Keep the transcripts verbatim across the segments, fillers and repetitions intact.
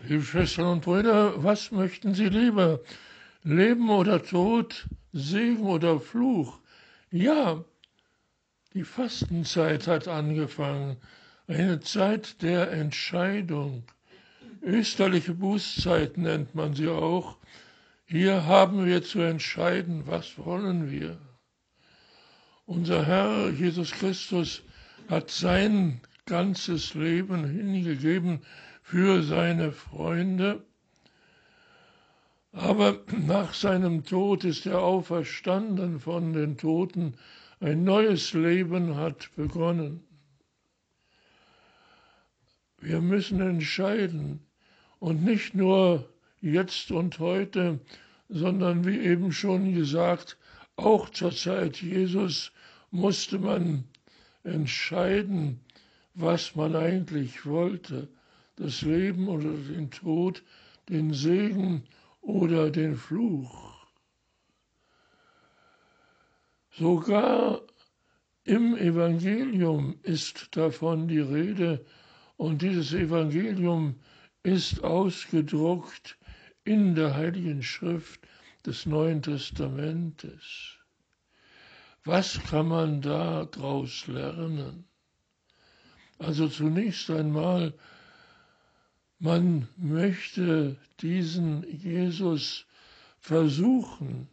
Liebe Schwestern und Brüder, was möchten Sie lieber? Leben oder Tod, Segen oder Fluch? Ja, die Fastenzeit hat angefangen, eine Zeit der Entscheidung. Österliche Bußzeit nennt man sie auch. Hier haben wir zu entscheiden, was wollen wir. Unser Herr Jesus Christus hat sein ganzes Leben hingegeben für seine Freunde. Aber nach seinem Tod ist er auferstanden von den Toten. Ein neues Leben hat begonnen. Wir müssen entscheiden und nicht nur jetzt und heute, sondern wie eben schon gesagt, auch zur Zeit Jesus musste man entscheiden, was man eigentlich wollte, das Leben oder den Tod, den Segen oder den Fluch. Sogar im Evangelium ist davon die Rede und dieses Evangelium ist ausgedruckt in der Heiligen Schrift des Neuen Testamentes. Was kann man daraus lernen? Also zunächst einmal, man möchte diesen Jesus versuchen.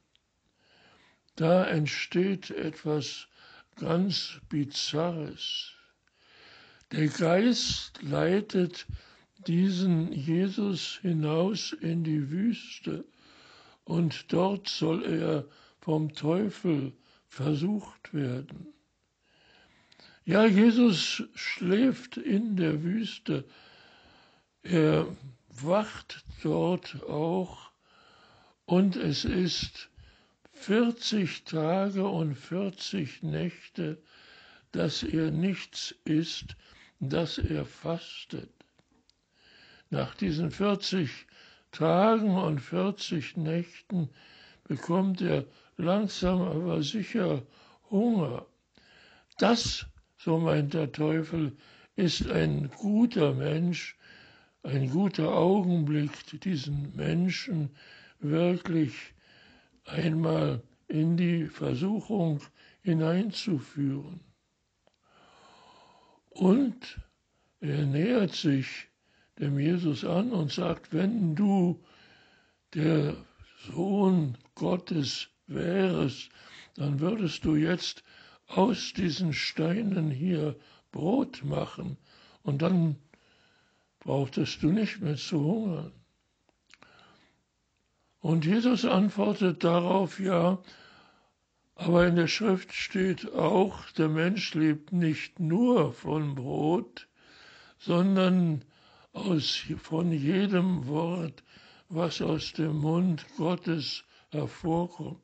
Da entsteht etwas ganz Bizarres. Der Geist leitet diesen Jesus hinaus in die Wüste und dort soll er vom Teufel versucht werden. Ja, Jesus schläft in der Wüste. Er wacht dort auch und es ist vierzig Tage und vierzig Nächte, dass er nichts isst, dass er fastet. Nach diesen vierzig Tagen und vierzig Nächten bekommt er langsam aber sicher Hunger. Das, so meint der Teufel, ist ein guter Mensch, ein guter Augenblick, diesen Menschen wirklich einmal in die Versuchung hineinzuführen. Und er nähert sich dem Jesus an und sagt, wenn du der Sohn Gottes wärest, dann würdest du jetzt aus diesen Steinen hier Brot machen und dann brauchtest du nicht mehr zu hungern. Und Jesus antwortet darauf, ja, aber in der Schrift steht auch, der Mensch lebt nicht nur von Brot, sondern aus, von jedem Wort, was aus dem Mund Gottes hervorkommt.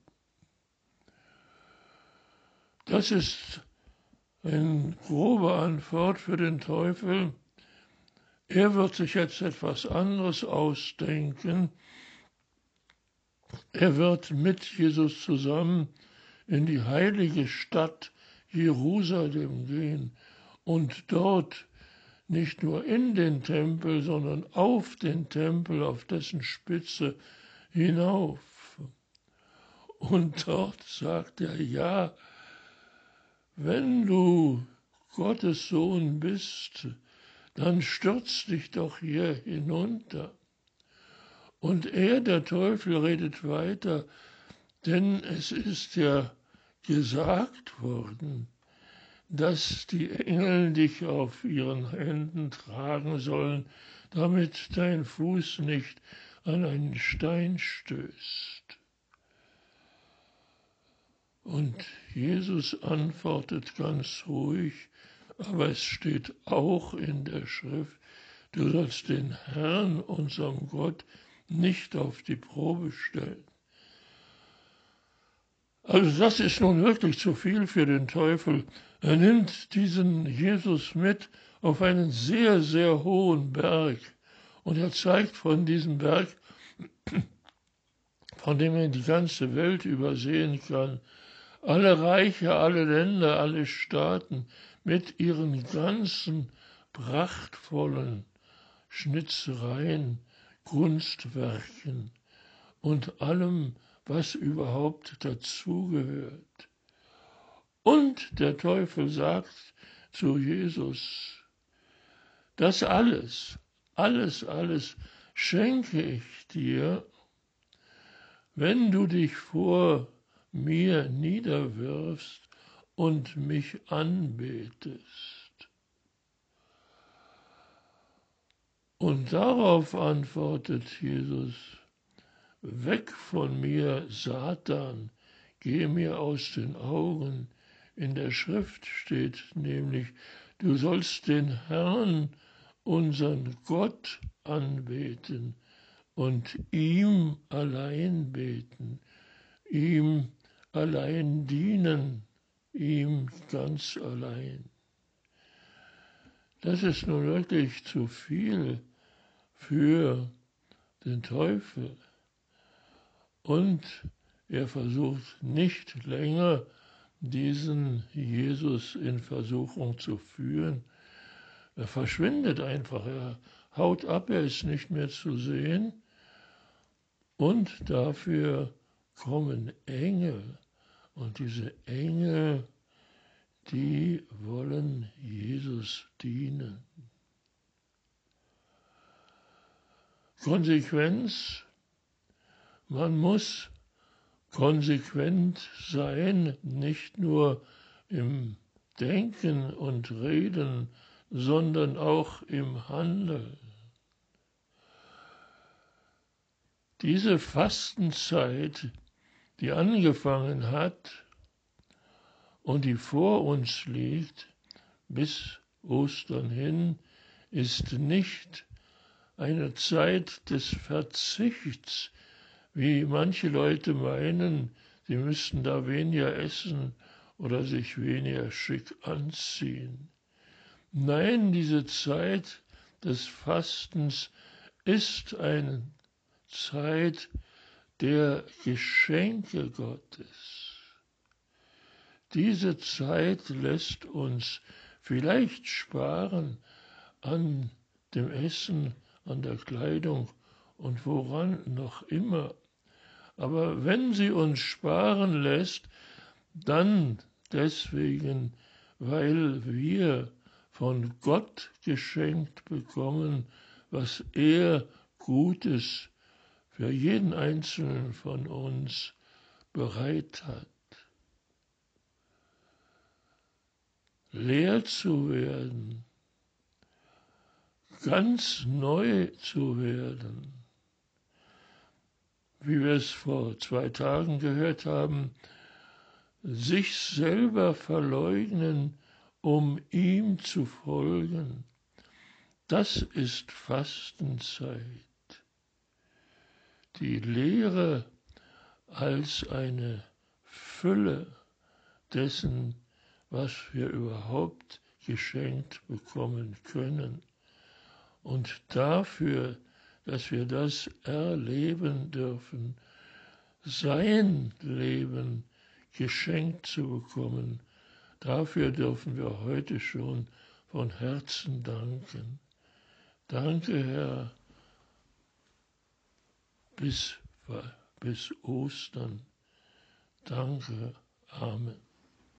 Das ist eine grobe Antwort für den Teufel. Er wird sich jetzt etwas anderes ausdenken. Er wird mit Jesus zusammen in die heilige Stadt Jerusalem gehen und dort nicht nur in den Tempel, sondern auf den Tempel, auf dessen Spitze hinauf. Und dort sagt er, ja, wenn du Gottes Sohn bist, dann stürz dich doch hier hinunter. Und er, der Teufel, redet weiter, denn es ist ja gesagt worden, dass die Engel dich auf ihren Händen tragen sollen, damit dein Fuß nicht an einen Stein stößt. Und Jesus antwortet ganz ruhig, aber es steht auch in der Schrift, du sollst den Herrn, unserem Gott, nicht auf die Probe stellen. Also das ist nun wirklich zu viel für den Teufel. Er nimmt diesen Jesus mit auf einen sehr, sehr hohen Berg und er zeigt von diesem Berg, von dem er die ganze Welt übersehen kann, alle Reiche, alle Länder, alle Staaten mit ihren ganzen prachtvollen Schnitzereien, Kunstwerken und allem, was überhaupt dazugehört. Und der Teufel sagt zu Jesus, das alles, alles, alles schenke ich dir, wenn du dich vor mir niederwirfst und mich anbetest. Und darauf antwortet Jesus, weg von mir, Satan, geh mir aus den Augen. In der Schrift steht nämlich, du sollst den Herrn, unseren Gott, anbeten und ihm allein beten, ihm allein dienen, ihm ganz allein. Das ist nun wirklich zu viel für den Teufel. Und er versucht nicht länger, diesen Jesus in Versuchung zu führen. Er verschwindet einfach, er haut ab, er ist nicht mehr zu sehen. Und dafür kommen Engel. Und diese Engel, die wollen Jesus dienen. Konsequenz, man muss konsequent sein, nicht nur im Denken und Reden, sondern auch im Handeln. Diese Fastenzeit, die angefangen hat und die vor uns liegt, bis Ostern hin, ist nicht eine Zeit des Verzichts, wie manche Leute meinen, sie müssten da weniger essen oder sich weniger schick anziehen. Nein, diese Zeit des Fastens ist eine Zeit der Geschenke Gottes. Diese Zeit lässt uns vielleicht sparen an dem Essen, an der Kleidung und woran noch immer. Aber wenn sie uns sparen lässt, dann deswegen, weil wir von Gott geschenkt bekommen, was er Gutes für jeden Einzelnen von uns bereit hat. Leer zu werden, ganz neu zu werden. Wie wir es vor zwei Tagen gehört haben, sich selber verleugnen, um ihm zu folgen. Das ist Fastenzeit. Die Lehre als eine Fülle dessen, was wir überhaupt geschenkt bekommen können. Und dafür, dass wir das erleben dürfen, sein Leben geschenkt zu bekommen, dafür dürfen wir heute schon von Herzen danken. Danke, Herr, bis, bis Ostern. Danke. Amen.